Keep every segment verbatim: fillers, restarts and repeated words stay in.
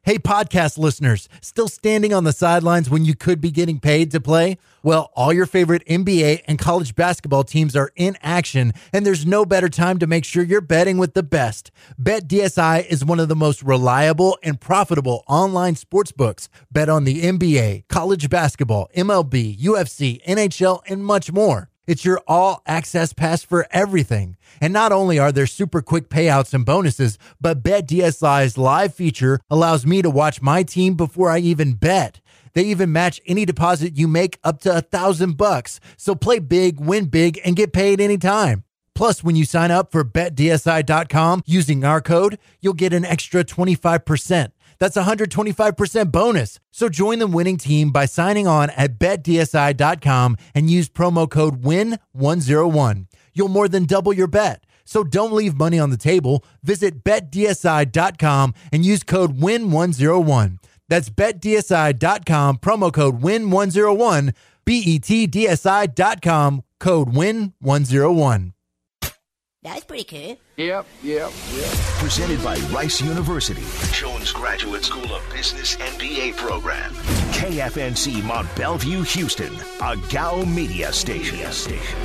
Hey, podcast listeners, still standing on the sidelines when you could be getting paid to play? Well, all your favorite N B A and college basketball teams are in action, and there's no better time to make sure you're betting with the best. BetDSI is one of the most reliable and profitable online sports books. Bet on the N B A, college basketball, M L B, U F C, N H L, and much more. It's your all-access pass for everything. And not only are there super quick payouts and bonuses, but BetDSI's live feature allows me to watch my team before I even bet. They even match any deposit you make up to a thousand bucks. So play big, win big, and get paid anytime. Plus, when you sign up for Bet D S I dot com using our code, you'll get an extra twenty-five percent. That's a one hundred twenty-five percent bonus. So join the winning team by signing on at Bet D S I dot com and use promo code win one oh one. You'll more than double your bet. So don't leave money on the table. Visit Bet D S I dot com and use code win one oh one. That's Bet D S I dot com, promo code win one oh one, B E T D S I dot com, code win one oh one. That's pretty cool. Yep, yep, yep. Presented by Rice University, Jones Graduate School of Business M B A program. K F N C Mont Bellevue, Houston, a G A O media station. Media station.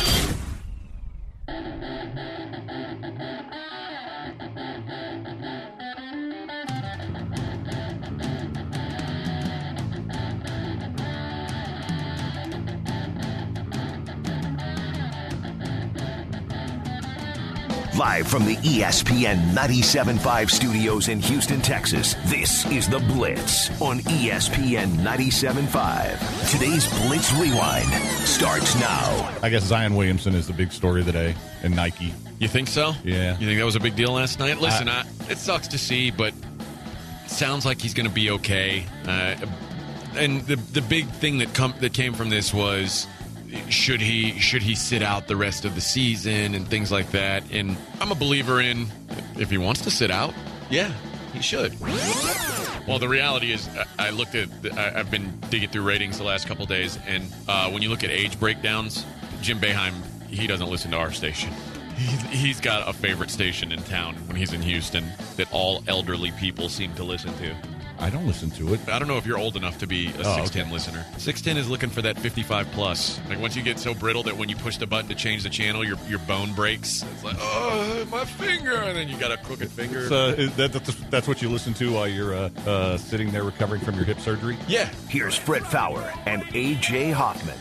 Live from the E S P N ninety-seven point five studios in Houston, Texas, this is The Blitz on E S P N ninety-seven point five. Today's Blitz Rewind starts now. I guess Zion Williamson is the big story of the day in Nike. You think so? Yeah. You think that was a big deal last night? Listen, I, I, it sucks to see, but it sounds like he's going to be okay. Uh, and the the big thing that come that came from this was, should he should he sit out the rest of the season and things like that? And I'm a believer in, if he wants to sit out, yeah, he should. Well, the reality is, I looked at, I've been digging through ratings the last couple of days, and uh, when you look at age breakdowns, Jim Boeheim, he doesn't listen to our station. He's got a favorite station in town when he's in Houston that all elderly people seem to listen to. I don't listen to it. I don't know if you're old enough to be a oh, six ten okay. listener. six ten is looking for that fifty-five plus. Like, once you get so brittle that when you push the button to change the channel, your your bone breaks. It's like, oh, my finger, and then you got a crooked finger. So is that, that's, that's what you listen to while you're uh, uh, sitting there recovering from your hip surgery? Yeah. Here's Fred Fowler and A J Hoffman.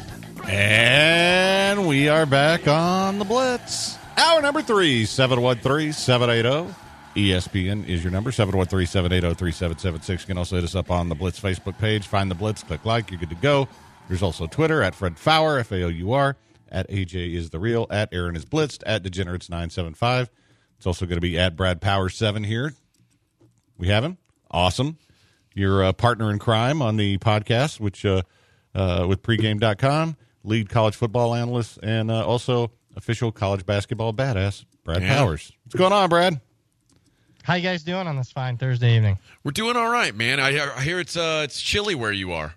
And we are back on the Blitz. Hour number three, seven one three, seven eight zero. E S P N is your number, seven one three, seven eight zero, three seven seven six. You can also hit us up on the Blitz Facebook page. Find the Blitz, click like, you're good to go. There's also Twitter, at Fred Fowler, F A O U R, at A J is the real, at Aaron is Blitzed, at Degenerates nine seven five. It's also going to be at Brad Power seven here. We have him. Awesome. Your uh, partner in crime on the podcast, which uh, uh, with pregame dot com, lead college football analyst, and uh, also official college basketball badass, Brad yeah. Powers. What's going on, Brad? How you guys doing on this fine Thursday evening? We're doing all right, man. I hear, I hear it's uh, it's chilly where you are.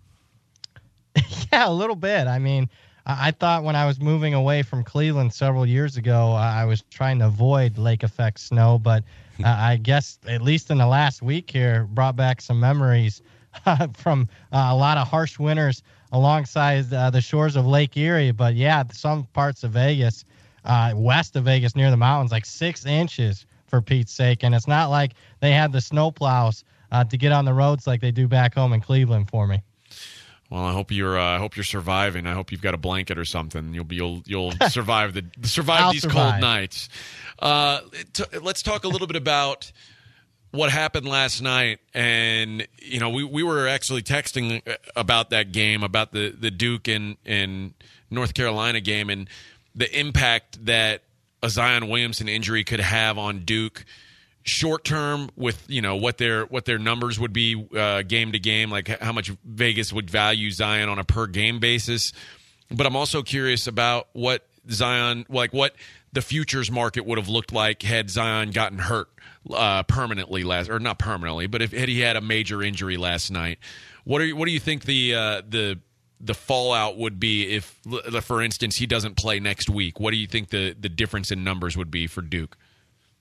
Yeah, a little bit. I mean, I, I thought when I was moving away from Cleveland several years ago, uh, I was trying to avoid lake effect snow, but uh, I guess at least in the last week here, brought back some memories uh, from uh, a lot of harsh winters alongside uh, the shores of Lake Erie. But yeah, some parts of Vegas, uh, west of Vegas near the mountains, like six inches. For Pete's sake, and it's not like they had the snow plows uh, to get on the roads like they do back home in Cleveland for me. Well, I hope you're. Uh, I hope you're surviving. I hope you've got a blanket or something. You'll be. You'll. You'll survive the survive I'll these survive. cold nights. Uh, t- let's talk a little bit about what happened last night. And you know, we, we were actually texting about that game, about the, the Duke and and North Carolina game, and the impact that a Zion Williamson injury could have on Duke short term, with you know what their what their numbers would be uh, game to game, like how much Vegas would value Zion on a per game basis. But I'm also curious about what Zion, like what the futures market would have looked like had Zion gotten hurt uh, permanently last, or not permanently, but if had he had a major injury last night. What are you, what do you think the uh, the the fallout would be if, for instance, he doesn't play next week? What do you think the, the difference in numbers would be for Duke?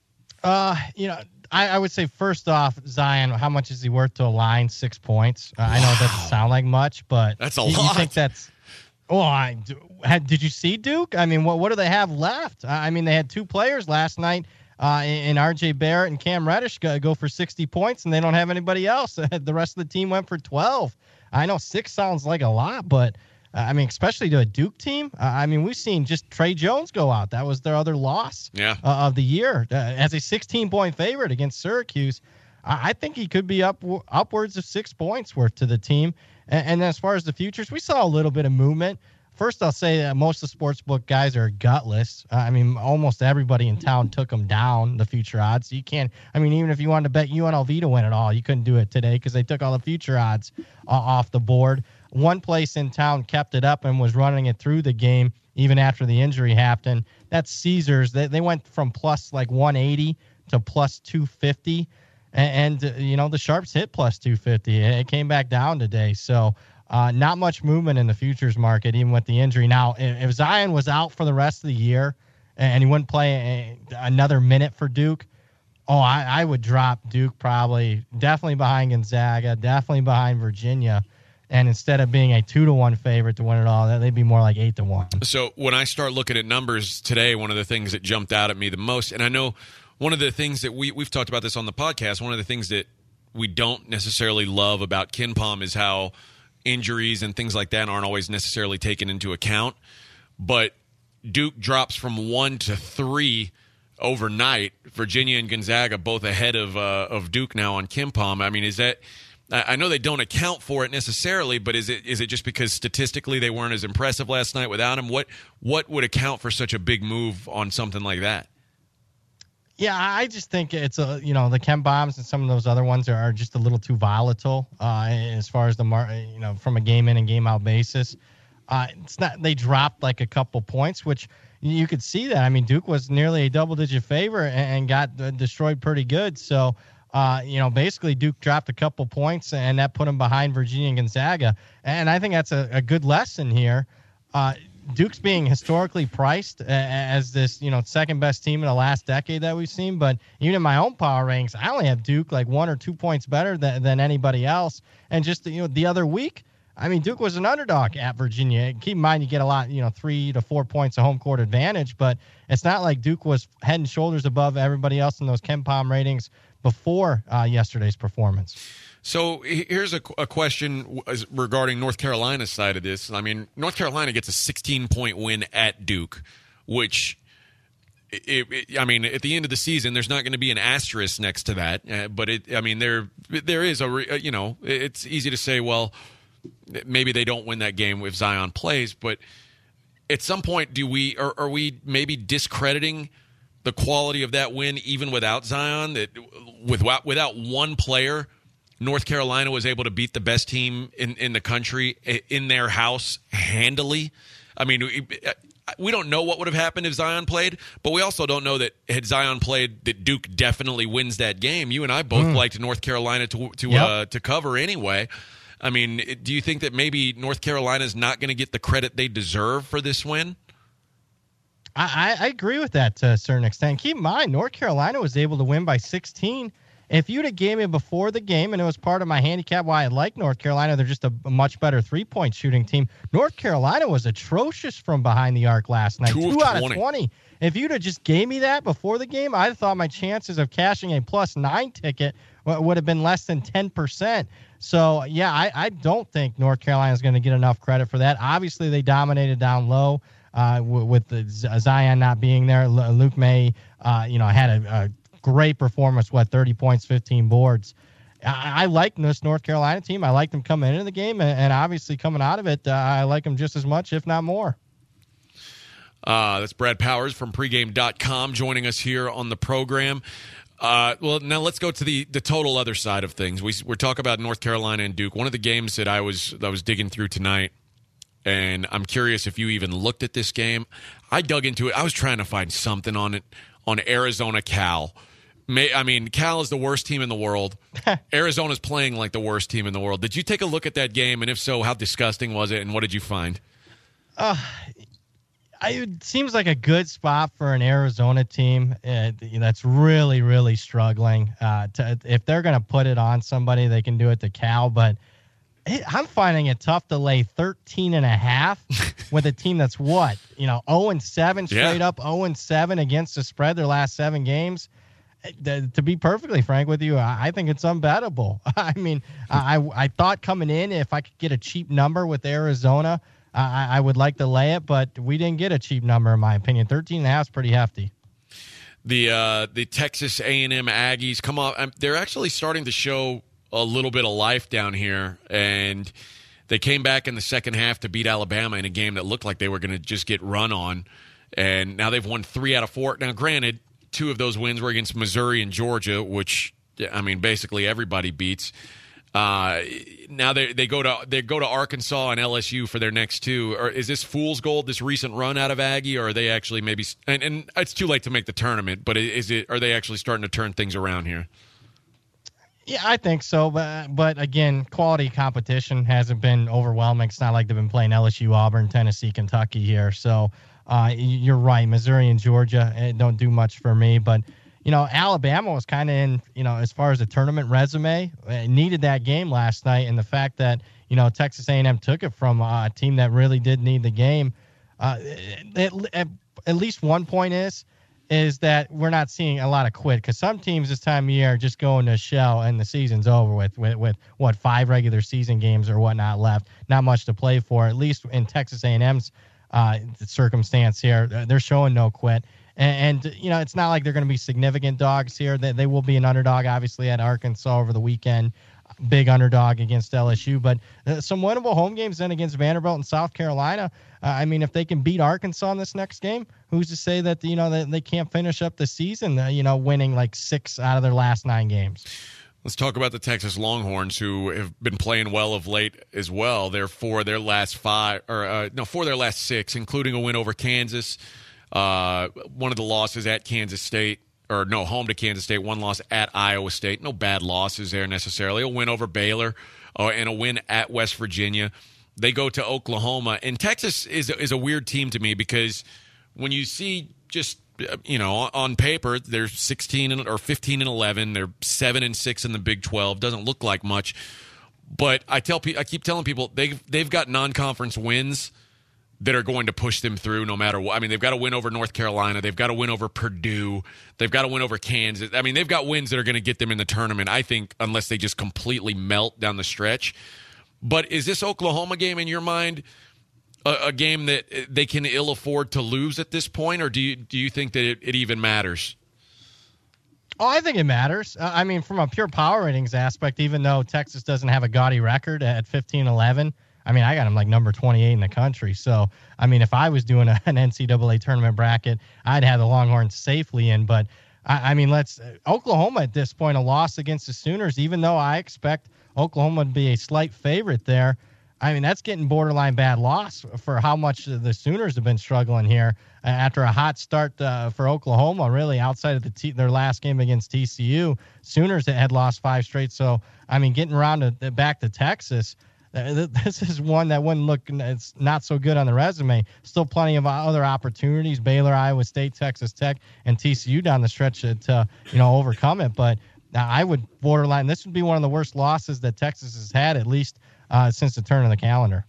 Uh, you know, I, I would say first off, Zion, how much is he worth to a line? Six points. Uh, wow. I know it doesn't sound like much, but that's a you, lot. You think that's? Oh, I had. Did you see Duke? I mean, what what do they have left? I mean, they had two players last night, uh, in R J Barrett and Cam Reddish go, go for sixty points, and they don't have anybody else. The rest of the team went for twelve. I know six sounds like a lot, but. I mean, especially to a Duke team. Uh, I mean, we've seen just Trey Jones go out. That was their other loss yeah. uh, of the year. Uh, as a sixteen-point favorite against Syracuse, I, I think he could be up upwards of six points worth to the team. And, and as far as the futures, we saw a little bit of movement. First, I'll say that most of the sportsbook guys are gutless. Uh, I mean, almost everybody in town took them down, the future odds. You can't – I mean, even if you wanted to bet U N L V to win it all, you couldn't do it today because they took all the future odds uh, off the board. One place in town kept it up and was running it through the game even after the injury happened. That's Caesars. They they went from plus like one eighty to plus two fifty. And, and uh, you know, the Sharps hit plus two fifty. It came back down today. So uh, not much movement in the futures market, even with the injury. Now, if, if Zion was out for the rest of the year and he wouldn't play a, another minute for Duke, oh, I, I would drop Duke probably definitely behind Gonzaga, definitely behind Virginia. And instead of being a two to one favorite to win it all, they'd be more like eight to one. So when I start looking at numbers today, one of the things that jumped out at me the most, and I know one of the things that we we've talked about this on the podcast, one of the things that we don't necessarily love about KenPom is how injuries and things like that aren't always necessarily taken into account. But Duke drops from one to three overnight. Virginia and Gonzaga both ahead of uh, of Duke now on KenPom. I mean, is that? I know they don't account for it necessarily, but is it is it just because statistically they weren't as impressive last night without him? What what would account for such a big move on something like that? Yeah, I just think it's a you know the KenPoms and some of those other ones are, are just a little too volatile uh, as far as the mar- you know from a game in and game out basis. Uh, it's not they dropped like a couple points, which you could see that. I mean, Duke was nearly a double digit favorite and, and got uh, destroyed pretty good. So. Uh, you know, basically Duke dropped a couple points, and that put them behind Virginia and Gonzaga. And I think that's a, a good lesson here. Uh, Duke's being historically priced as this, you know, second best team in the last decade that we've seen. But even in my own power rankings, I only have Duke like one or two points better than, than anybody else. And just, you know, the other week, I mean, Duke was an underdog at Virginia. Keep in mind, you get a lot, you know, three to four points of home court advantage, but it's not like Duke was head and shoulders above everybody else in those KenPom ratings before uh, yesterday's performance. So here's a, a question regarding North Carolina's side of this. I mean, North Carolina gets a sixteen-point win at Duke, which, it, it, I mean, at the end of the season, there's not going to be an asterisk next to that. Uh, but, it, I mean, there there is a, you know, it's easy to say, well, maybe they don't win that game if Zion plays. But at some point, do we are, are we maybe discrediting the quality of that win even without Zion? That without without one player, North Carolina was able to beat the best team in, in the country in their house handily. I mean, we, we don't know what would have happened if Zion played, but we also don't know that had Zion played, that Duke definitely wins that game. You and I both mm. liked North Carolina to to yep. uh, to cover anyway. I mean, do you think that maybe North Carolina is not going to get the credit they deserve for this win? I, I agree with that to a certain extent. Keep in mind, North Carolina was able to win by sixteen. If you'd have gave me before the game, and it was part of my handicap why I like North Carolina, they're just a, a much better three-point shooting team. North Carolina was atrocious from behind the arc last night. Two, Two out of twenty. If you'd have just gave me that before the game, I thought my chances of cashing a plus nine ticket would have been less than ten percent. So, yeah, I, I don't think North Carolina is going to get enough credit for that. Obviously, they dominated down low. Uh, w- with the Zion not being there, L- Luke May, uh, you know, had a, a great performance. What, thirty points, fifteen boards. I, I like this North Carolina team. I like them coming into the game, and, and obviously coming out of it, uh, I like them just as much, if not more. Uh, that's Brad Powers from pregame dot com joining us here on the program. Uh, well, now let's go to the, the total other side of things. We we're talking about North Carolina and Duke. One of the games that I was I was digging through tonight, and I'm curious if you even looked at this game. I dug into it. I was trying to find something on it, on Arizona Cal. May, I mean, Cal is the worst team in the world. Arizona's playing like the worst team in the world. Did you take a look at that game? And if so, how disgusting was it? And what did you find? Uh, I, it seems like a good spot for an Arizona team uh, that's really, really struggling. Uh, to, if they're going to put it on somebody, they can do it to Cal. But it, I'm finding it tough to lay thirteen and a half with a team that's what, you know, oh and seven straight Yeah. up, oh and seven against the spread their last seven games. To be perfectly frank with you, I think it's unbettable. I mean, I I thought coming in, if I could get a cheap number with Arizona, I, I would like to lay it, but we didn't get a cheap number, in my opinion. thirteen and a half is pretty hefty. The uh, the Texas A and M Aggies come on. Um, they're actually starting to show a little bit of life down here, and they came back in the second half to beat Alabama in a game that looked like they were going to just get run on, and now they've won three out of four. Now, granted, two of those wins were against Missouri and Georgia, which, I mean, basically everybody beats. Uh, now they they go to they go to Arkansas and L S U for their next two. Or is this fool's gold, this recent run out of Aggie, or are they actually maybe? And, and it's too late to make the tournament, but is it? Are they actually starting to turn things around here? Yeah, I think so, but but again, quality competition hasn't been overwhelming. It's not like they've been playing L S U, Auburn, Tennessee, Kentucky here. So uh, you're right, Missouri and Georgia don't do much for me, but. You know, Alabama was kind of in, you know, as far as a tournament resume, it needed that game last night. And the fact that, you know, Texas A and M took it from a team that really did need the game, uh, at, at, at least one point is, is that we're not seeing a lot of quit. Because some teams this time of year are just going to shell and the season's over with, with, with, what, five regular season games or whatnot left. Not much to play for, at least in Texas A and M's uh, circumstance here. They're showing no quit. And, and, you know, it's not like they're going to be significant dogs here. They, they will be an underdog, obviously, at Arkansas over the weekend. Big underdog against L S U. But uh, some winnable home games then against Vanderbilt and South Carolina. Uh, I mean, if they can beat Arkansas in this next game, who's to say that, you know, they, they can't finish up the season, uh, you know, winning like six out of their last nine games. Let's talk about the Texas Longhorns, who have been playing well of late as well. They're for their last five, or uh, no, for their last six, including a win over Kansas. Uh, one of the losses at Kansas State, or no, home to Kansas State, one loss at Iowa State. No bad losses there necessarily. A win over Baylor uh, and a win at West Virginia. They go to Oklahoma. And Texas is, is a weird team to me because when you see just, you know, on paper, they're sixteen and, or fifteen and eleven. They're seven and six in the Big twelve. Doesn't look like much. But I tell I keep telling people they've, they've got non-conference wins that are going to push them through no matter what. I mean, they've got to win over North Carolina. They've got to win over Purdue. They've got to win over Kansas. I mean, they've got wins that are going to get them in the tournament, I think, unless they just completely melt down the stretch. But is this Oklahoma game, in your mind, a, a game that they can ill afford to lose at this point, or do you, do you think that it, it even matters? Oh, I think it matters. Uh, I mean, from a pure power ratings aspect, even though Texas doesn't have a gaudy record at fifteen eleven, I mean, I got him like number twenty-eight in the country. So, I mean, if I was doing a, an N C double A tournament bracket, I'd have the Longhorns safely in. But, I, I mean, let's uh, Oklahoma at this point, a loss against the Sooners, even though I expect Oklahoma to be a slight favorite there. I mean, that's getting borderline bad loss for how much the Sooners have been struggling here uh, after a hot start uh, for Oklahoma, really, outside of the t- their last game against T C U. Sooners had lost five straight. So, I mean, getting around to, back to Texas, this is one that wouldn't look it's not so good on the resume. Still plenty of other opportunities: Baylor, Iowa State, Texas Tech, and T C U down the stretch to you know overcome it. But I would borderline. This would be one of the worst losses that Texas has had, at least uh, since the turn of the calendar.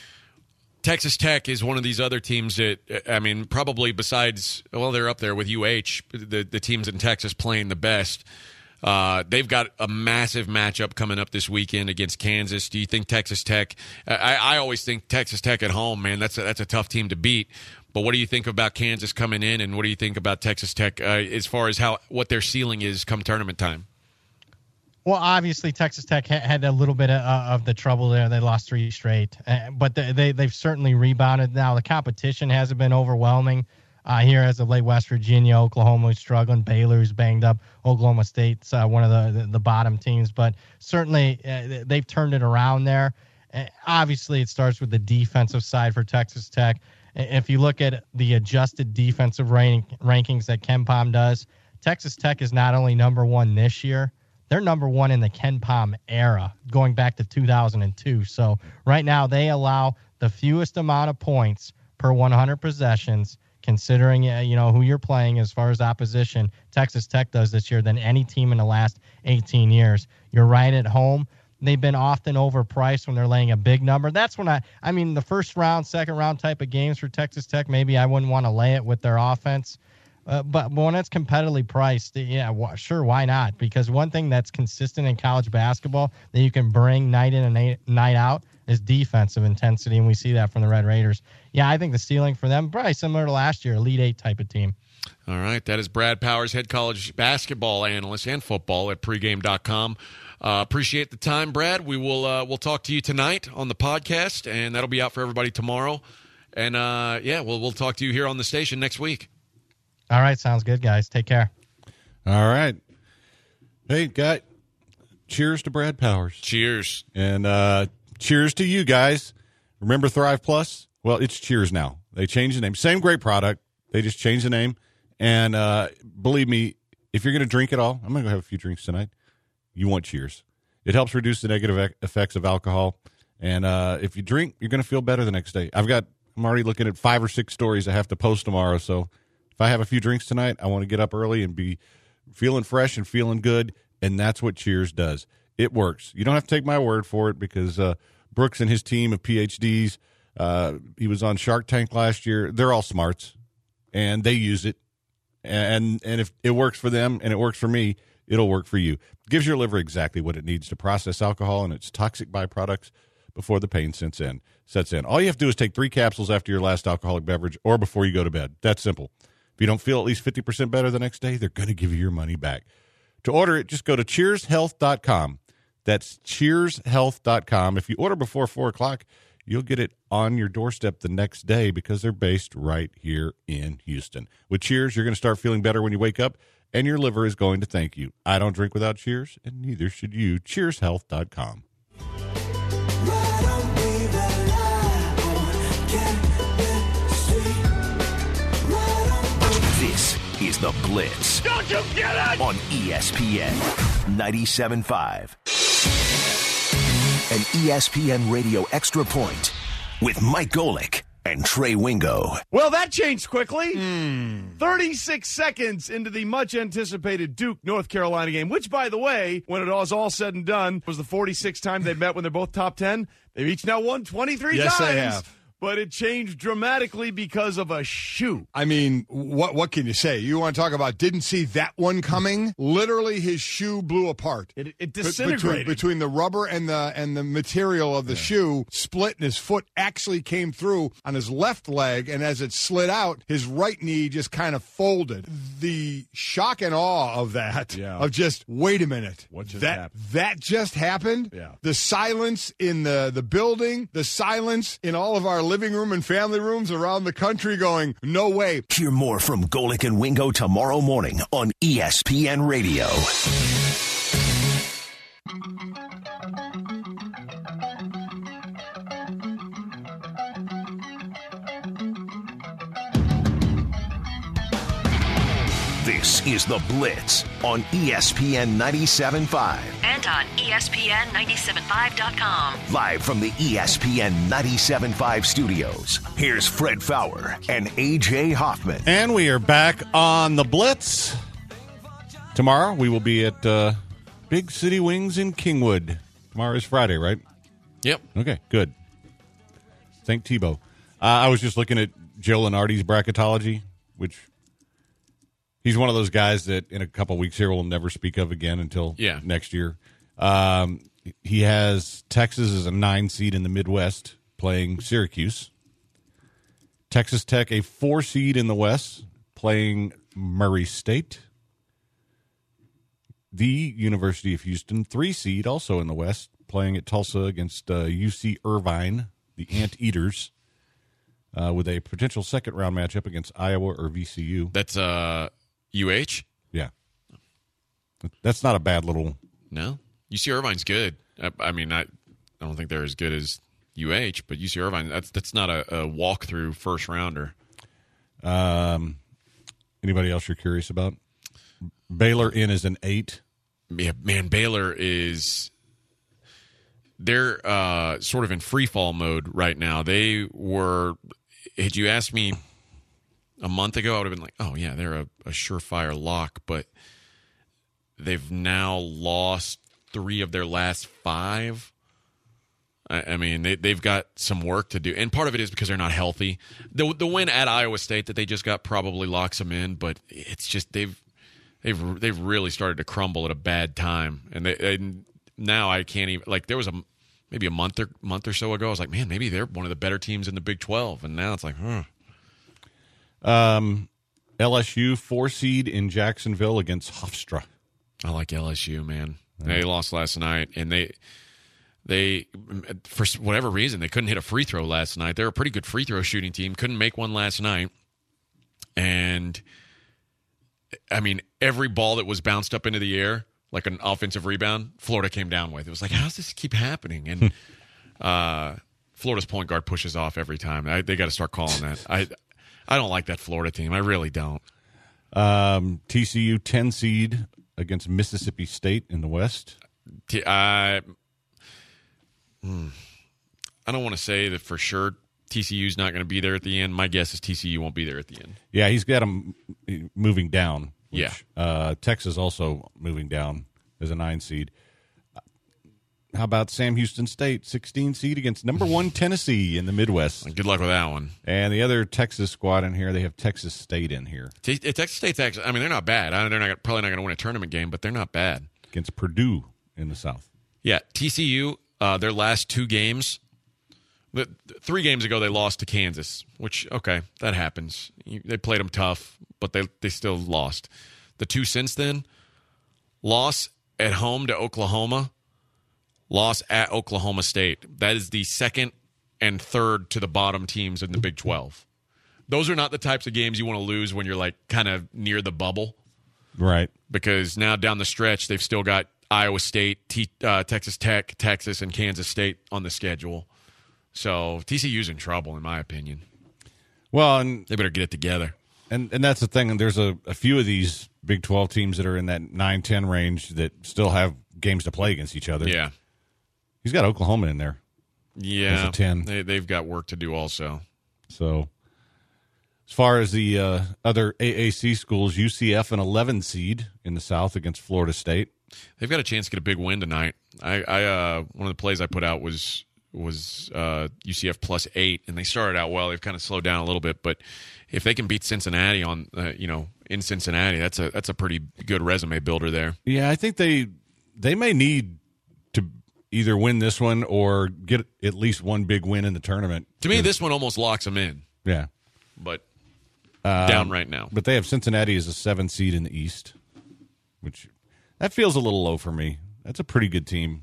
Texas Tech is one of these other teams that, I mean, probably besides, well, they're up there with U H, the the teams in Texas playing the best. Uh, they've got a massive matchup coming up this weekend against Kansas. Do you think Texas Tech? I, I always think Texas Tech at home, man. That's a, that's a tough team to beat. But what do you think about Kansas coming in, and what do you think about Texas Tech uh, as far as how what their ceiling is come tournament time? Well, obviously Texas Tech ha- had a little bit of, uh, of the trouble there. They lost three straight, uh, but they, they they've certainly rebounded. Now the competition hasn't been overwhelming. Uh, here as of late, West Virginia, Oklahoma is struggling. Baylor's banged up. Oklahoma State's uh, one of the, the, the bottom teams. But certainly uh, they've turned it around there. Uh, obviously, it starts with the defensive side for Texas Tech. If you look at the adjusted defensive rank, rankings that KenPom does, Texas Tech is not only number one this year, they're number one in the KenPom era, going back to two thousand two. So right now they allow the fewest amount of points per per one hundred possessions, considering uh, you know who you're playing as far as opposition. Texas Tech does this year than any team in the last eighteen years. You're right at home. They've been often overpriced when they're laying a big number. That's when I, I mean, the first round, second round type of games for Texas Tech, maybe I wouldn't want to lay it with their offense. Uh, but when it's competitively priced, yeah, wh- sure, why not? Because one thing that's consistent in college basketball that you can bring night in and night, night out is defensive intensity, and we see that from the Red Raiders. Yeah, I think the ceiling for them, probably similar to last year, Elite Eight type of team. All right, that is Brad Powers, head college basketball analyst and football at pregame dot com. Uh, appreciate the time, Brad. We will uh, we'll talk to you tonight on the podcast, and that'll be out for everybody tomorrow. And uh, yeah, we'll we'll talk to you here on the station next week. All right, sounds good, guys. Take care. All right. Hey, guy. Cheers to Brad Powers. Cheers. And uh, cheers to you guys. Remember Thrive Plus? Well, it's Cheers now. They changed the name. Same great product. They just changed the name. And uh, believe me, if you're going to drink it all, I'm going to go have a few drinks tonight. You want Cheers. It helps reduce the negative e- effects of alcohol. And uh, if you drink, you're going to feel better the next day. I've got, I'm already looking at five or six stories I have to post tomorrow. So if I have a few drinks tonight, I want to get up early and be feeling fresh and feeling good. And that's what Cheers does. It works. You don't have to take my word for it because uh, Brooks and his team of P H Ds, uh, he was on Shark Tank last year. They're all smarts, and they use it. And and if it works for them and it works for me, it'll work for you. It gives your liver exactly what it needs to process alcohol and its toxic byproducts before the pain sets in. Sets in. All you have to do is take three capsules after your last alcoholic beverage or before you go to bed. That's simple. If you don't feel at least fifty percent better the next day, they're going to give you your money back. To order it, just go to cheers health dot com. That's cheers health dot com. If you order before four o'clock, you'll get it on your doorstep the next day because they're based right here in Houston. With Cheers, you're going to start feeling better when you wake up, and your liver is going to thank you. I don't drink without Cheers, and neither should you. cheers health dot com. This is The Blitz. Don't you get it? On E S P N ninety-seven point five. An E S P N Radio Extra Point with Mike Golick and Trey Wingo. Well, that changed quickly. Mm. thirty-six seconds into the much-anticipated Duke North Carolina game, which, by the way, when it was all said and done, was the forty-sixth time they met when they're both top ten. They've each now won twenty-three yes, times. They have. But it changed dramatically because of a shoe. I mean, what what can you say? You want to talk about didn't see that one coming? Literally, his shoe blew apart. It, it Be- disintegrated. Between, between the rubber and the and the material of the yeah. shoe split, and his foot actually came through on his left leg, and as it slid out, his right knee just kind of folded. The shock and awe of that, yeah. of just, wait a minute. What just that, happened? That just happened? Yeah. The silence in the, the building, the silence in all of our living room and family rooms around the country going, no way. Hear more from Golick and Wingo tomorrow morning on E S P N Radio. This is The Blitz on E S P N ninety-seven point five. And on E S P N ninety-seven point five dot com. Live from the E S P N ninety-seven point five studios, here's Fred Fowler and A J Hoffman. And we are back on The Blitz. Tomorrow we will be at uh, Big City Wings in Kingwood. Tomorrow is Friday, right? Yep. Okay, good. Thank Tebow. Uh, I was just looking at Joe Lenardi's bracketology, which... he's one of those guys that in a couple weeks here we'll never speak of again until yeah. next year. Um, he has Texas as a nine seed in the Midwest playing Syracuse. Texas Tech a four seed in the West playing Murray State. The University of Houston, three seed also in the West, playing at Tulsa against uh, U C Irvine, the Anteaters. Uh, with a potential second round matchup against Iowa or V C U. That's uh, U H? Yeah. That's not a bad little... No. U C Irvine's good. I, I mean, I, I don't think they're as good as U H, but U C Irvine, that's that's not a, a walk-through first-rounder. Um, anybody else you're curious about? Baylor in as an eight. Yeah, man, Baylor is... they're uh, sort of in free fall mode right now. They were had you asked me a month ago, I would have been like, oh, yeah, they're a, a surefire lock. But they've now lost three of their last five. I, I mean, they, they've got some work to do. And part of it is because they're not healthy. The, the win at Iowa State that they just got probably locks them in. But it's just they've they've they've really started to crumble at a bad time. And, they, and now I can't even – like there was a – maybe a month or month or so ago, I was like, man, maybe they're one of the better teams in the Big twelve. And now it's like, huh. Um, L S U four seed in Jacksonville against Hofstra. I like L S U, man. Yeah. They lost last night, and they they for whatever reason they couldn't hit a free throw last night. They're a pretty good free throw shooting team. Couldn't make one last night, and I mean every ball that was bounced up into the air, like an offensive rebound, Florida came down with. It was like, how does this keep happening? And uh, Florida's point guard pushes off every time. I, they got to start calling that. I I don't like that Florida team. I really don't. Um, T C U ten seed against Mississippi State in the West. T- I, hmm, I don't want to say that for sure T C U's not going to be there at the end. My guess is T C U won't be there at the end. Yeah, he's got them moving down. Which, yeah. Uh, Texas also moving down as a nine seed. How about Sam Houston State, sixteen seed against number one Tennessee in the Midwest? Good luck with that one. And the other Texas squad in here, they have Texas State in here. T- Texas State's actually, I mean, they're not bad. I, they're not probably not going to win a tournament game, but they're not bad. Against Purdue in the South. Yeah, T C U, uh, their last two games, the, three games ago they lost to Kansas, which, okay, that happens. You, they played them tough, but they they still lost. The two since then, loss at home to Oklahoma, loss at Oklahoma State. That is the second and third to the bottom teams in the Big twelve. Those are not the types of games you want to lose when you're like kind of near the bubble. Right. Because now down the stretch, they've still got Iowa State, T- uh, Texas Tech, Texas, and Kansas State on the schedule. So T C U's in trouble, in my opinion. Well, and they better get it together. And and that's the thing. And there's a, a few of these Big twelve teams that are in that nine ten range that still have games to play against each other. Yeah. He's got Oklahoma in there. Yeah. As a ten. They, they've got work to do also. So as far as the uh, other A A C schools, U C F an eleven seed in the South against Florida State. They've got a chance to get a big win tonight. I, I uh, one of the plays I put out was was uh, U C F plus eight, and they started out well. They've kind of slowed down a little bit, but if they can beat Cincinnati on, uh, you know, in Cincinnati, that's a that's a pretty good resume builder there. Yeah, I think they they may need to either win this one or get at least one big win in the tournament. To me, this one almost locks them in. Yeah, but um, down right now. But they have Cincinnati as a seven seed in the East, which that feels a little low for me. That's a pretty good team.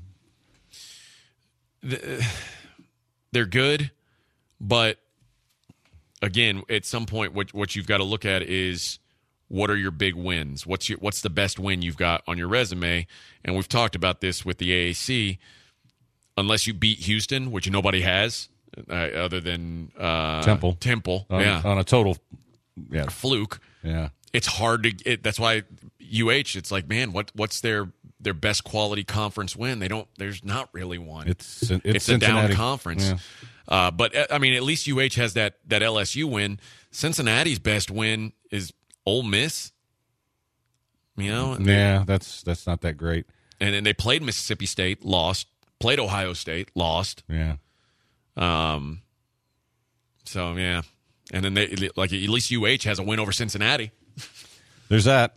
They're good, but again, at some point, what what you've got to look at is what are your big wins? What's your what's the best win you've got on your resume? And we've talked about this with the A A C. Unless you beat Houston, which nobody has, uh, other than uh, Temple, Temple, on, yeah, on a total, yeah, fluke, yeah. It's hard to. It, that's why U H. It's like, man, what what's their their best quality conference win? They don't. There's not really one. It's it's, it's a down Cincinnati. conference. Yeah. Uh, but I mean, at least U H has that that L S U win. Cincinnati's best win is Ole Miss. You know, yeah, that's that's not that great. And then they played Mississippi State, lost. Played Ohio State, lost. Yeah. Um. So yeah, and then they like at least U H has a win over Cincinnati. There's that.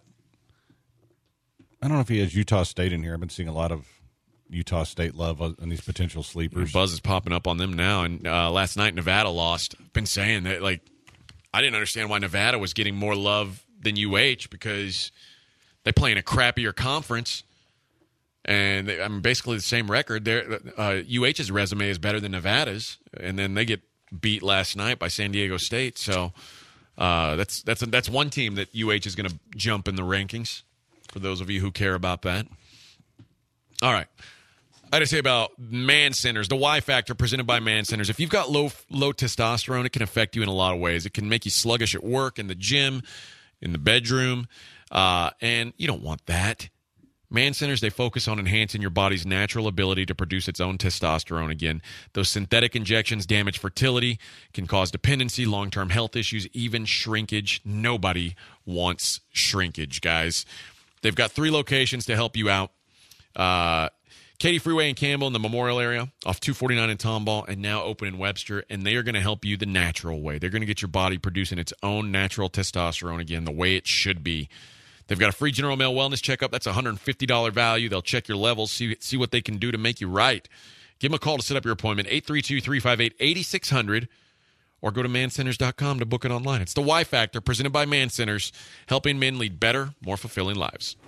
I don't know if he has Utah State in here. I've been seeing a lot of Utah State love on these potential sleepers. Buzz is popping up on them now. And uh, last night, Nevada lost. I've been saying that, like, I didn't understand why Nevada was getting more love than U H because they play in a crappier conference. And they, I mean, basically the same record. Their uh, U H's resume is better than Nevada's, and then they get beat last night by San Diego State. So uh, that's that's a, that's one team that U H is going to jump in the rankings. For those of you who care about that. All right. I had to say about Man Centers, the Y Factor presented by Man Centers. If you've got low low testosterone, it can affect you in a lot of ways. It can make you sluggish at work, in the gym, in the bedroom, uh, and you don't want that. Man Centers, they focus on enhancing your body's natural ability to produce its own testosterone again. Those synthetic injections damage fertility, can cause dependency, long-term health issues, even shrinkage. Nobody wants shrinkage, guys. They've got three locations to help you out. Uh, Katy Freeway in Campbell in the Memorial area, off two forty-nine in Tomball, and now open in Webster. And they are going to help you the natural way. They're going to get your body producing its own natural testosterone again, the way it should be. They've got a free General Mail wellness checkup. That's a one hundred fifty dollars value. They'll check your levels, see, see what they can do to make you right. Give them a call to set up your appointment, eight three two, three five eight, eight six zero zero, or go to man centers dot com to book it online. It's the Y Factor, presented by Man Centers, helping men lead better, more fulfilling lives.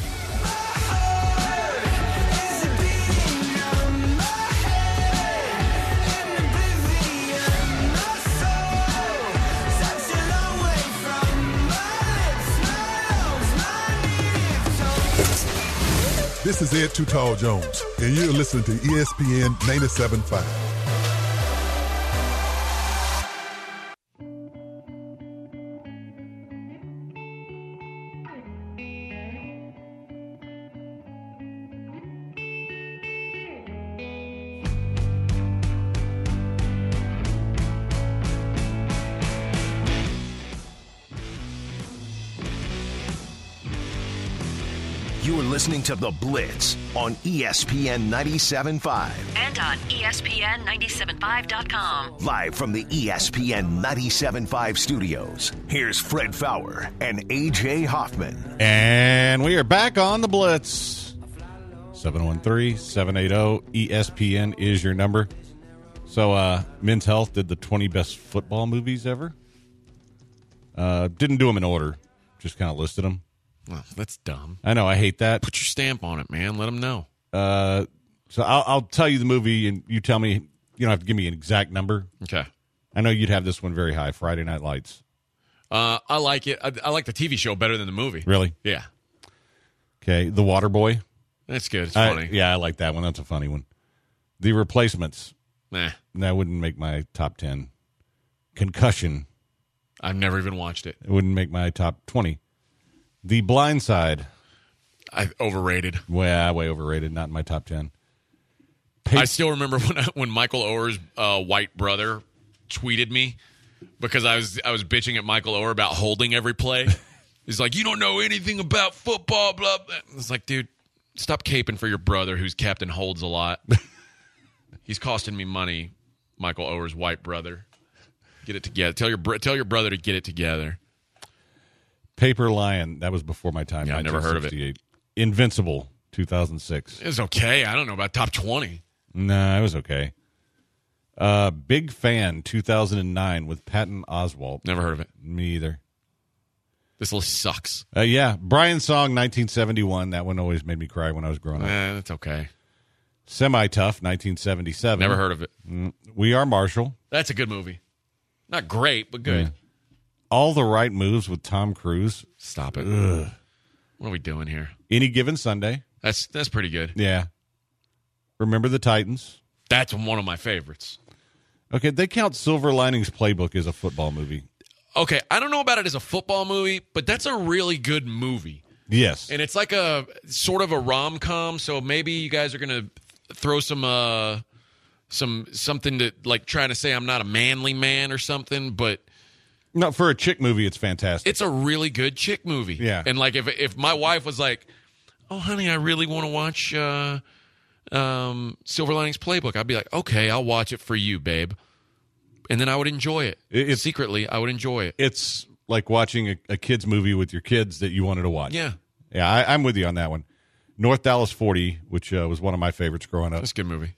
This is Ed Too Tall Jones, and you're listening to E S P N ninety-seven point five. You are listening to The Blitz on E S P N ninety-seven point five. And on E S P N ninety-seven point five dot com. Live from the E S P N ninety-seven point five studios, here's Fred Fowler and A J Hoffman. And we are back on The Blitz. seven one three, seven eight zero, E S P N is your number. So, uh, Men's Health did the twenty best football movies ever. Uh, didn't do them in order, just kind of listed them. Well, that's dumb. I know, I hate that. Put your stamp on it, man. Let them know. Uh, so I'll, I'll tell you the movie, and you tell me. You don't have to give me an exact number. Okay. I know you'd have this one very high, Friday Night Lights. Uh, I like it. I, I like the T V show better than the movie. Really? Yeah. Okay, The Waterboy. That's good. It's I- funny. yeah, I like that one. That's a funny one. The Replacements. Nah. That wouldn't make my top ten. Concussion. I've never even watched it. It wouldn't make my top twenty. The Blind Side. I overrated. Way, way overrated. Not in my top ten. I still remember when when Michael Oher's uh, white brother tweeted me because I was I was bitching at Michael Oher about holding every play. He's like, "You don't know anything about football." Blah blah. It's like, dude, stop caping for your brother who's captain holds a lot. He's costing me money. Michael Oher's white brother. Get it together. Tell your br- tell your brother to get it together. Paper Lion. That was before my time. Yeah, I never heard of it. Invincible, two thousand six. It was okay. I don't know about top twenty. Nah, it was okay. Uh, Big Fan, two thousand nine, with Patton Oswalt. Never heard of it. Me either. This list sucks. Uh, yeah, Brian Song, nineteen seventy-one. That one always made me cry when I was growing up. Eh, that's okay. Semi-Tough, nineteen seventy-seven. Never heard of it. Mm, We Are Marshall. That's a good movie. Not great, but good. Yeah. All the Right Moves with Tom Cruise. Stop it. Ugh. What are we doing here? Any Given Sunday. That's that's pretty good. Yeah. Remember the Titans. That's one of my favorites. Okay, they count Silver Linings Playbook as a football movie. Okay, I don't know about it as a football movie, but that's a really good movie. Yes. And it's like a sort of a rom-com, so maybe you guys are going to throw some uh some something to like trying to say I'm not a manly man or something, but No, for a chick movie, it's fantastic. it's a really good chick movie. Yeah. And like if if my wife was like, "Oh, honey, I really want to watch uh, um, Silver Linings Playbook," I'd be like, "Okay, I'll watch it for you, babe," and then I would enjoy it. It- it's- Secretly, I would enjoy it. It's like watching a, a kid's movie with your kids that you wanted to watch. Yeah, Yeah, I, I'm with you on that one. North Dallas forty, which uh, was one of my favorites growing up. that's a good movie.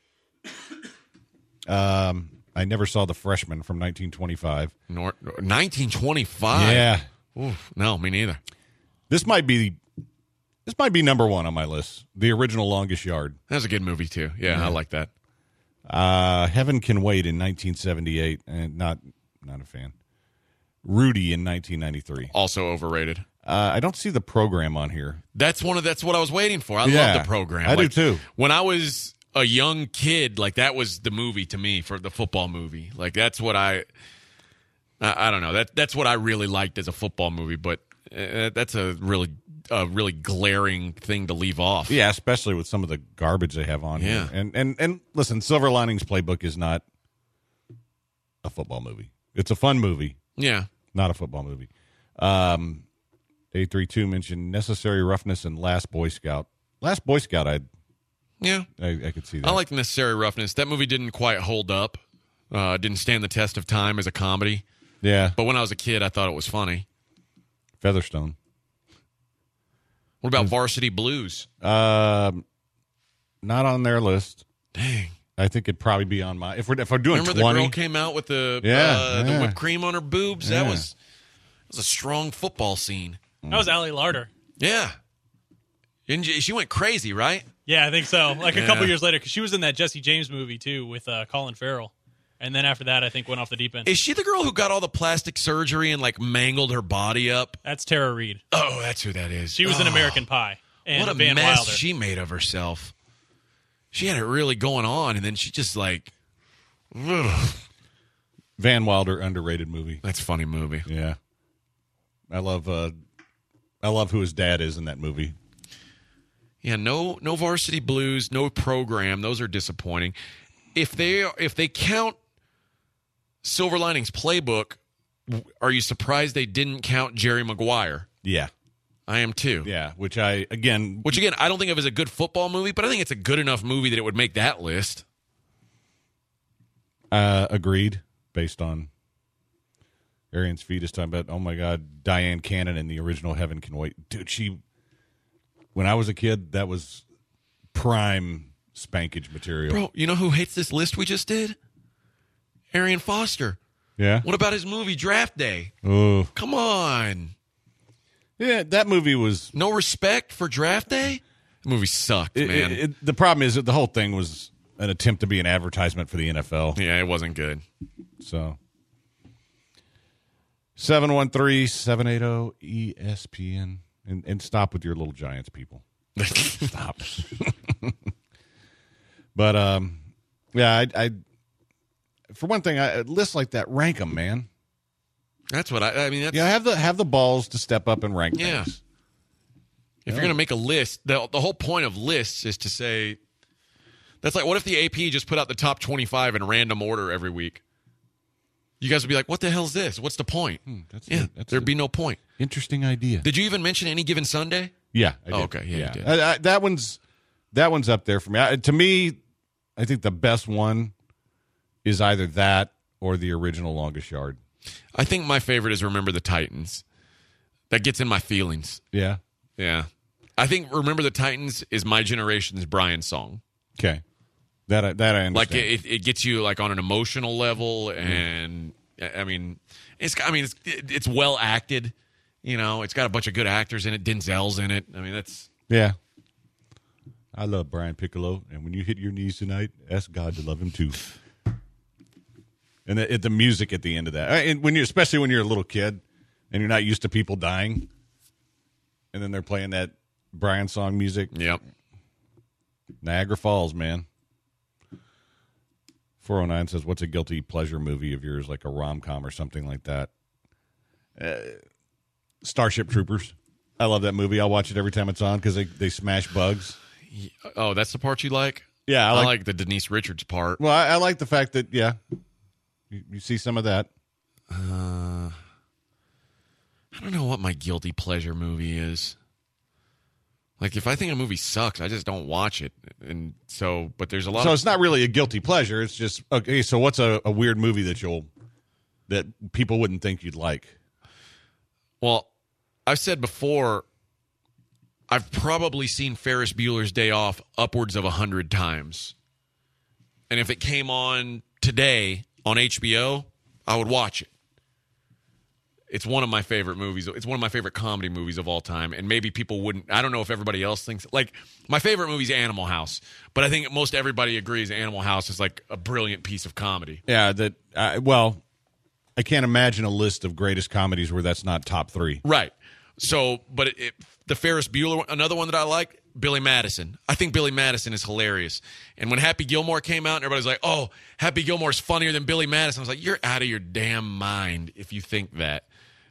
Um, I never saw The Freshman from nineteen twenty-five. Nor- nineteen twenty-five. Yeah. Oof, no, me neither. This might be this might be number one on my list. The original Longest Yard. That's a good movie too. Yeah, Yeah. I like that. Uh, Heaven Can Wait in nineteen seventy-eight, and not not a fan. Rudy in nineteen ninety-three. Also overrated. Uh, I don't see the program on here. That's one of that's what I was waiting for. I Yeah, love the program. I do Like, too. When I was a young kid, like that was the movie to me for the football movie. Like that's what I, I, I don't know. That that's what I really liked as a football movie. But uh, that's a really a really glaring thing to leave off. Yeah, especially with some of the garbage they have on Yeah. here. And, and, and listen, Silver Linings Playbook is not a football movie. It's a fun movie. Yeah. Not a football movie. Um, eight three two mentioned Necessary Roughness and Last Boy Scout. Last Boy Scout, I Yeah. I, I could see that. I like Necessary Roughness. That movie didn't quite hold up. Uh, didn't stand the test of time as a comedy. Yeah. But when I was a kid, I thought it was funny. Featherstone. What about Varsity Blues? Um, not on their list. Dang. I think it'd probably be on my. If we're if we're doing Remember twenty, the girl came out with the Yeah, uh, the yeah. whipped cream on her boobs? That Yeah. was that was a strong football scene. That was Allie Larder. Yeah. Didn't you- she went crazy, right? Yeah, I think so. Like a Yeah. couple years later, because she was in that Jesse James movie too with uh, Colin Farrell, and then after that, I think went off the deep end. Is she the girl who got all the plastic surgery and like mangled her body up? That's Tara Reid. Oh, that's who that is. She was in Oh, American Pie. And what a Van mess Wilder. she made of herself. She had it really going on, and then she just like. Ugh. Van Wilder underrated movie. That's a funny movie. Yeah, I love. Uh, I love who his dad is in that movie. Yeah, no, no Varsity Blues, no program. Those are disappointing. If they if they count Silver Linings Playbook, are you surprised they didn't count Jerry Maguire? Yeah, I am too. yeah. Which I again, Which again, I don't think of as a good football movie, but I think it's a good enough movie that it would make that list. uh, agreed. Based on Arian's feed is talking about. Oh my God, Diane Cannon in the original Heaven Can Wait, dude. She. When I was a kid, that was prime spankage material. Bro, you know who hates this list we just did? Arian Foster. Yeah. What about his movie Draft Day? Oh. Come on. Yeah, that movie was. No respect for Draft Day? The movie sucked, It, man. it, it, the problem is that the whole thing was an attempt to be an advertisement for the N F L. Yeah, it wasn't good. So seven one three, seven eight zero E S P N. And, and stop with your little Giants, people. Stop. But, um, yeah, I, I for one thing, I, lists like that, rank them, man. That's what I, I mean. That's, Yeah, have the have the balls to step up and rank Yeah. things. If you're going to make a list, the, the whole point of lists is to say, that's like, what if the A P just put out the top twenty-five in random order every week? You guys would be like, what the hell is this? What's the point? Hmm, that's yeah, a- that's there'd a- be no point. Interesting idea. Did you even mention Any Given Sunday? Yeah. I Oh, did. okay. Yeah, you did. I, I, that one's that one's up there for me. I, to me, I think the best one is either that or the original Longest Yard. I think my favorite is Remember the Titans. That gets in my feelings. Yeah. Yeah. I think Remember the Titans is my generation's Brian song. Okay. That I, that I understand. Like it, it gets you like on an emotional level, and I mean, it's I mean it's it's well acted. You know, it's got a bunch of good actors in it. Denzel's in it. I mean, that's Yeah. I love Brian Piccolo, and when you hit your knees tonight, ask God to love him too. And the, the music at the end of that, and when you, especially when you're a little kid and you're not used to people dying, and then they're playing that Brian song music. Yep. Niagara Falls, man. four oh nine says, "What's a guilty pleasure movie of yours, like a rom com or something like that?" Uh, Starship Troopers. I love that movie. I'll watch it every time it's on because they, they smash bugs. Oh, that's the part you like? Yeah, I I like- like, the Denise Richards part. Well, I, I like the fact that, yeah, you, you see some of that. Uh, I don't know what my guilty pleasure movie is. Like, if I think a movie sucks, I just don't watch it. And so, but there's a lot So of... it's not really a guilty pleasure. It's just, okay, so what's a, a weird movie that you'll, that people wouldn't think you'd like? Well, I've said before, I've probably seen Ferris Bueller's Day Off upwards of a hundred times. And if it came on today on H B O, I would watch it. It's one of my favorite movies. It's one of my favorite comedy movies of all time. And maybe people wouldn't, I don't know if everybody else thinks, like, my favorite movie is Animal House. But I think most everybody agrees Animal House is like a brilliant piece of comedy. Yeah, that, uh, well, I can't imagine a list of greatest comedies where that's not top three. Right. So, but it, it, the Ferris Bueller, one- another one that I like, Billy Madison. I think Billy Madison is hilarious. And when Happy Gilmore came out, and everybody's like, oh, Happy Gilmore's funnier than Billy Madison, I was like, you're out of your damn mind if you think that.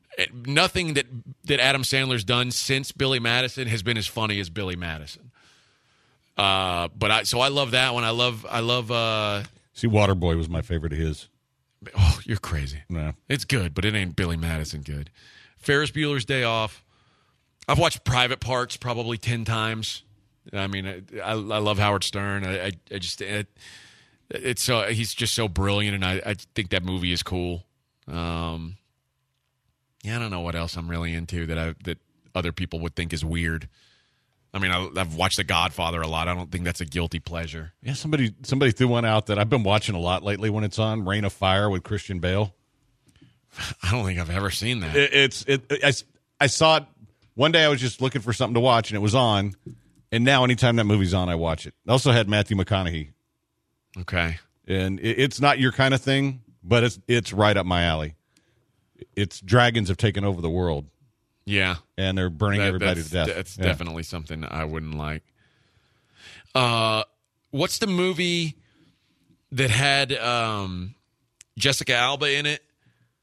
nothing that that Adam Sandler's done since Billy Madison has been as funny as Billy Madison. Uh, but I so I love that one. I love I love. Uh, See, Waterboy was my favorite of his. Oh, you're crazy. No. It's good, but it ain't Billy Madison good. Ferris Bueller's Day Off. I've watched Private Parts probably ten times. I mean, I, I, I love Howard Stern. I, I, I just it, it's so he's just so brilliant, and I, I think that movie is cool. Um, yeah, I don't know what else I'm really into that I that other people would think is weird. I mean, I, I've watched The Godfather a lot. I don't think that's a guilty pleasure. Yeah, somebody somebody threw one out that I've been watching a lot lately when it's on, Reign of Fire with Christian Bale. I don't think I've ever seen that. It, it's it. I, I saw it one day. I was just looking for something to watch, and it was on. And now, anytime that movie's on, I watch it. It also had Matthew McConaughey. Okay, and it, it's not your kind of thing, but it's it's right up my alley. It's dragons have taken over the world. Yeah, and they're burning that, everybody to death. That's yeah. definitely something I wouldn't like. Uh, what's the movie that had um, Jessica Alba in it?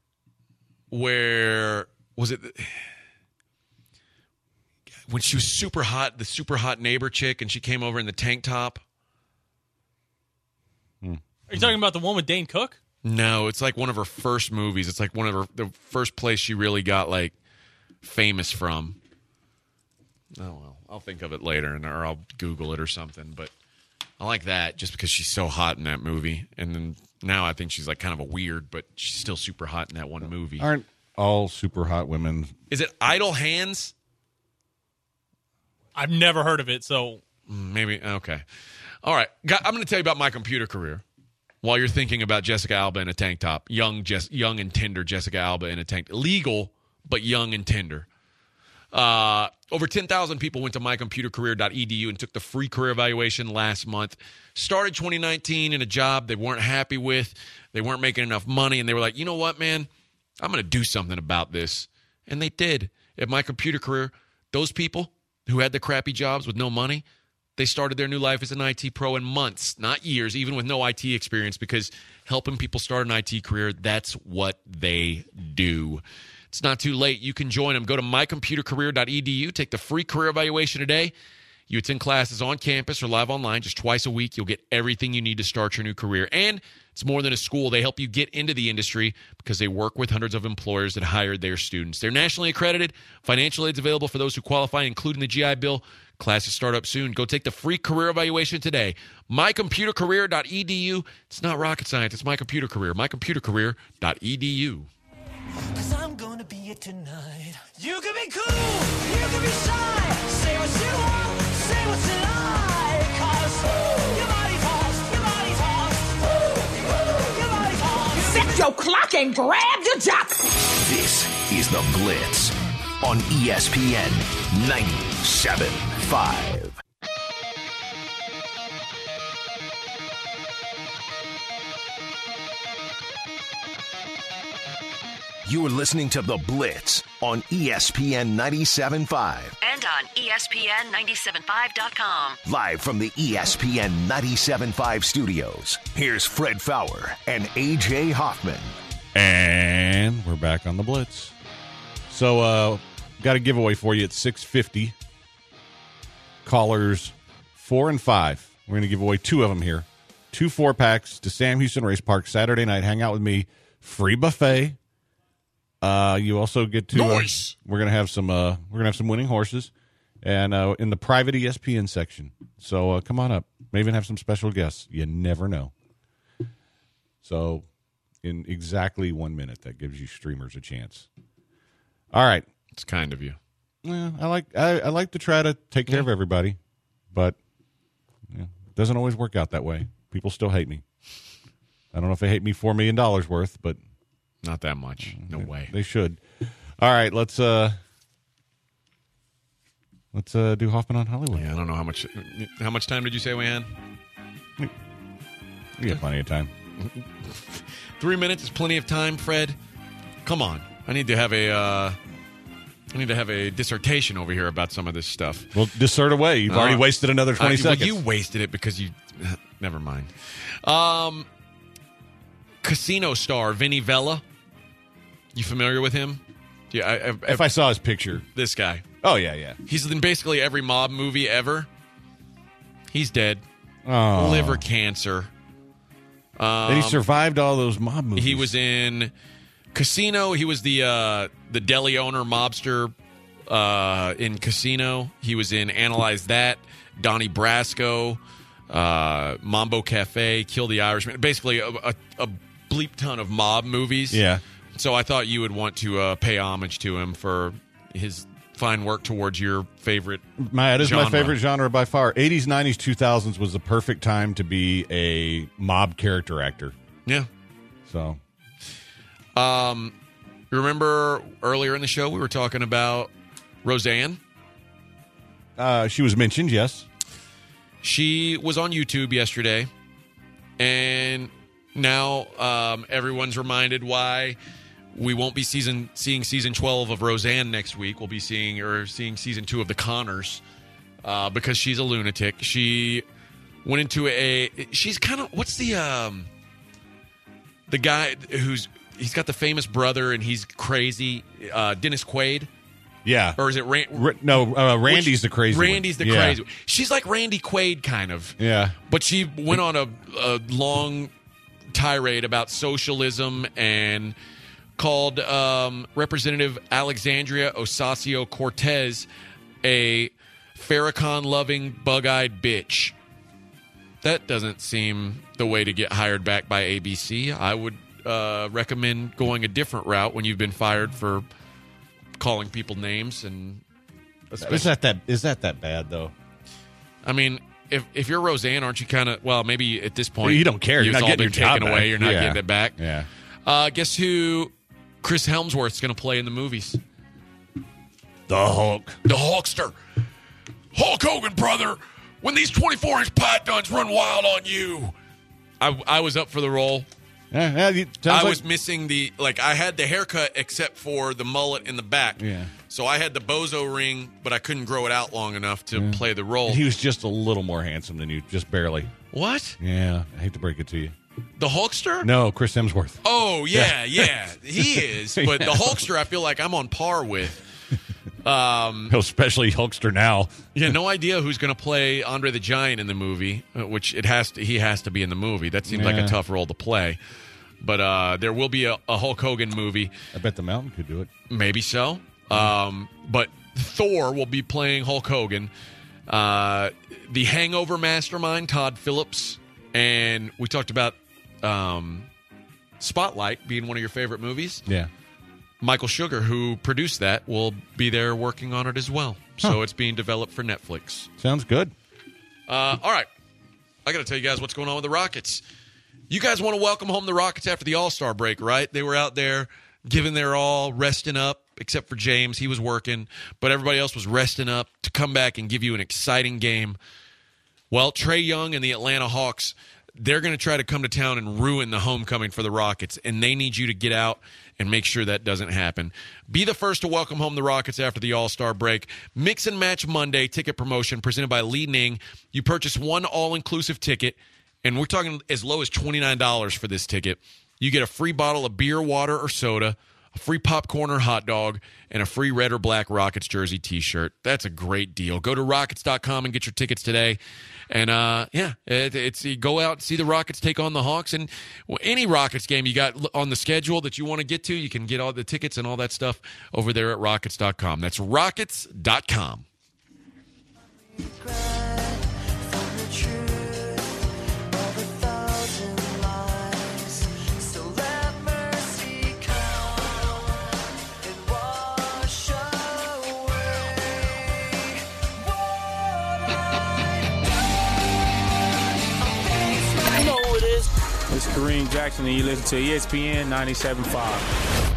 Where was it? When she was super hot, the super hot neighbor chick, and she came over in the tank top. Hmm. Are you talking about the one with Dane Cook? No, it's like one of her first movies. It's like one of her the first place she really got like famous from. Oh well, I'll think of it later, and or I'll Google it or something. But I like that just because she's so hot in that movie, and then now I think she's like kind of a weird, but she's still super hot in that one movie. Aren't all super hot women? Is it Idle Hands? I've never heard of it, so maybe okay. All right, I'm going to tell you about my computer career. While you're thinking about Jessica Alba in a tank top, young, Jess, young and tender Jessica Alba in a tank, legal but young and tender. Uh, over ten thousand people went to my computer career dot e d u and took the free career evaluation last month. Started twenty nineteen in a job they weren't happy with. They weren't making enough money, and they were like, you know what, man? I'm going to do something about this. And they did. At My Computer Career, those people who had the crappy jobs with no money, they started their new life as an I T pro in months, not years, even with no I T experience, because helping people start an I T career, that's what they do. It's not too late. You can join them. Go to my computer career dot e d u. Take the free career evaluation today. You attend classes on campus or live online just twice a week. You'll get everything you need to start your new career. And it's more than a school. They help you get into the industry because they work with hundreds of employers that hired their students. They're nationally accredited. Financial aid's available for those who qualify, including the G I Bill. Classes start up soon. Go take the free career evaluation today. my computer career dot e d u. It's not rocket science. It's My Computer Career. my computer career dot e d u. Cause I'm gonna be it tonight. You can be cool, you can be shy. Say what you want, say what you like. Cause ooh, your body talks, your body talks. Ooh, ooh, your body talks. Set your clock and grab your jock. This is The Blitz on E S P N ninety-seven point five. You're listening to The Blitz on E S P N ninety-seven point five. And on E S P N ninety-seven point five dot com. Live from the E S P N ninety-seven point five studios, here's Fred Fowler and A J Hoffman. And we're back on The Blitz. So, uh, got a giveaway for you at six fifty. Callers four and five. We're going to give away two of them here. Two four-packs to Sam Houston Race Park Saturday night. Hang out with me. Free buffet. Uh, you also get to. Nice. Uh, we're gonna have some. Uh, we're gonna have some winning horses, and uh, in the private E S P N section. So uh, come on up. May even have some special guests. You never know. So, in exactly one minute, that gives you streamers a chance. All right, it's kind of you. Yeah, I like. I, I like to try to take care yeah. of everybody, but yeah, it doesn't always work out that way. People still hate me. I don't know if they hate me four million dollars worth, but. Not that much. No they, way. They should. All right, let's uh let's uh do Hoffman on Hollywood. Yeah, I don't know how much how much time did you say we had? We have plenty of time. Three minutes is plenty of time, Fred. Come on. I need to have a uh I need to have a dissertation over here about some of this stuff. Well, dissert away. You've uh, already wasted another twenty uh, seconds. Well, you wasted it because you never mind. Um Casino star Vinny Vella. You familiar with him? Yeah, I, I, If I saw his picture. This guy. Oh, yeah, yeah. He's in basically every mob movie ever. He's dead. Oh. Liver cancer. Um, and he survived all those mob movies. He was in Casino. He was the uh, the deli owner, mobster uh, in Casino. He was in Analyze That, Donnie Brasco, uh, Mambo Cafe, Kill the Irishman. Basically, a, a, a bleep ton of mob movies. Yeah. So I thought you would want to uh, pay homage to him for his fine work towards your favorite My, it is genre. my favorite genre by far. eighties, nineties, two thousands was the perfect time to be a mob character actor. Yeah. So, Um, remember earlier in the show we were talking about Roseanne? uh, she was mentioned, yes. She was on YouTube yesterday, and now um, everyone's reminded why we won't be season seeing season twelve of Roseanne next week. We'll be seeing or seeing season two of The Connors uh, because she's a lunatic. She went into a. She's kind of what's the um, the guy who's he's got the famous brother and he's crazy. Uh, Dennis Quaid. Yeah. Or is it Ran- R- no, uh, Randy's Which, the crazy Randy's one. the Yeah. crazy one. She's like Randy Quaid, kind of. Yeah. But she went on a, a long tirade about socialism and called um, Representative Alexandria Ocasio-Cortez a Farrakhan-loving, bug-eyed bitch. That doesn't seem the way to get hired back by A B C. I would uh, recommend going a different route when you've been fired for calling people names. And Is that that is that that bad though? I mean, if if you're Roseanne, aren't you kind of well? Maybe at this point You don't care. You're it's not all getting been your job taken away. back. You're not Yeah. getting it back. Yeah. Uh, guess who? Chris Helmsworth's going to play in the movies. The Hulk. The Hulkster. Hulk Hogan, brother. When these twenty-four inch pythons run wild on you. I I was up for the role. Yeah, yeah, you- I sounds like- was missing the like. I had the haircut except for the mullet in the back. Yeah. So I had the bozo ring, but I couldn't grow it out long enough to play the role. He was just a little more handsome than you, just barely. What? Yeah, I hate to break it to you. The Hulkster? No, Chris Hemsworth. Oh yeah, yeah, he is. But Yeah. the Hulkster, I feel like I'm on par with. Um, Especially Hulkster now. yeah, no idea who's going to play Andre the Giant in the movie, uh, which it has to. He has to be in the movie. That seems like Yeah. a tough role to play. But uh, there will be a, a Hulk Hogan movie. I bet the Mountain could do it. Maybe so. Um, but Thor will be playing Hulk Hogan. Uh, the Hangover mastermind, Todd Phillips. And we talked about um, Spotlight being one of your favorite movies. Yeah. Michael Sugar, who produced that, will be there working on it as well. So it's being developed for Netflix. Sounds good. Uh, all right. I got to tell you guys what's going on with the Rockets. You guys want to welcome home the Rockets after the All-Star break, right? They were out there giving their all, resting up, except for James. He was working, but everybody else was resting up to come back and give you an exciting game. Well, Trae Young and the Atlanta Hawks, they're going to try to come to town and ruin the homecoming for the Rockets, and they need you to get out and make sure that doesn't happen. Be the first to welcome home the Rockets after the All-Star break. Mix and Match Monday ticket promotion presented by Li Ning. You purchase one all-inclusive ticket, and we're talking as low as twenty-nine dollars for this ticket. You get a free bottle of beer, water, or soda, a free popcorn or hot dog, and a free red or black Rockets jersey t-shirt. That's a great deal. Go to Rockets dot com and get your tickets today. And, uh, yeah, it, it's you go out and see the Rockets take on the Hawks. And any Rockets game you got on the schedule that you want to get to, you can get all the tickets and all that stuff over there at Rockets dot com. That's Rockets dot com. It's Kareem Jackson, and you listen to E S P N ninety-seven point five.